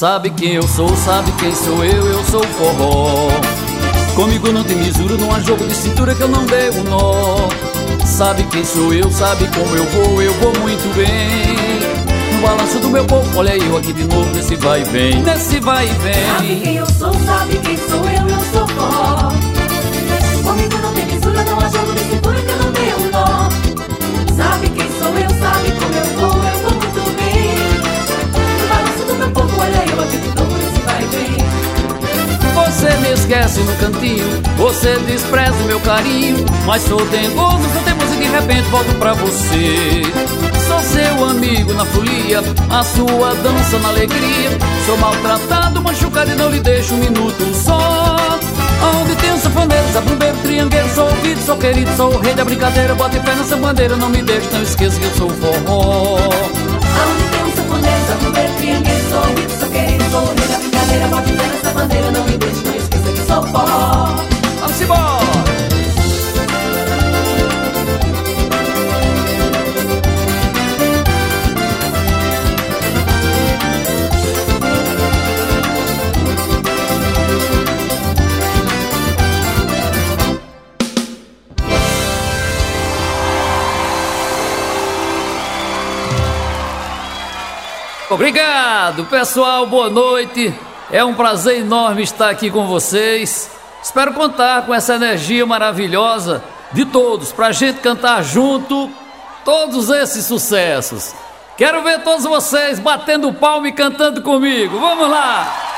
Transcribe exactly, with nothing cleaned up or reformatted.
Sabe quem eu sou, sabe quem sou eu, eu sou forró. Comigo não tem misura, não há jogo de cintura que eu não dei um nó. Sabe quem sou eu, sabe como eu vou, eu vou muito bem. No balanço do meu corpo, olha eu aqui de novo, nesse vai e vem, nesse vai e vem. Sabe quem eu sou, sabe quem sou eu, eu sou forró. Comigo não tem misura, não há jogo de cintura que eu não dei um nó. Sabe quem sou eu, sabe como eu vou, eu vou muito bem. No balanço do meu corpo, olha eu aqui de novo, nesse vai e vem. Você me esquece no cantinho, você despreza o meu carinho, mas sou dengoso, sou teimoso e de repente volto pra você. Sou seu amigo na folia, a sua dança na alegria. Sou maltratado, machucado e não lhe deixo um minuto só. Onde tem um sanfoneiro, zabumbeiro, triangueiro, sou ouvido, sou querido, sou o rei da brincadeira. Bote pé nessa bandeira, não me deixe, não esqueça que eu sou o forró. Aonde tem um sanfoneiro, zabumbeiro, triangueiro, sou ouvido, sou querido, sou o rei da brincadeira. Bote pé nessa bandeira, não me deixe, não esqueça que sou o forró. Vamos embora! Obrigado, pessoal, boa noite. É um prazer enorme estar aqui com vocês. Espero contar com essa energia maravilhosa de todos, pra gente cantar junto todos esses sucessos. Quero ver todos vocês batendo palma e cantando comigo. Vamos lá!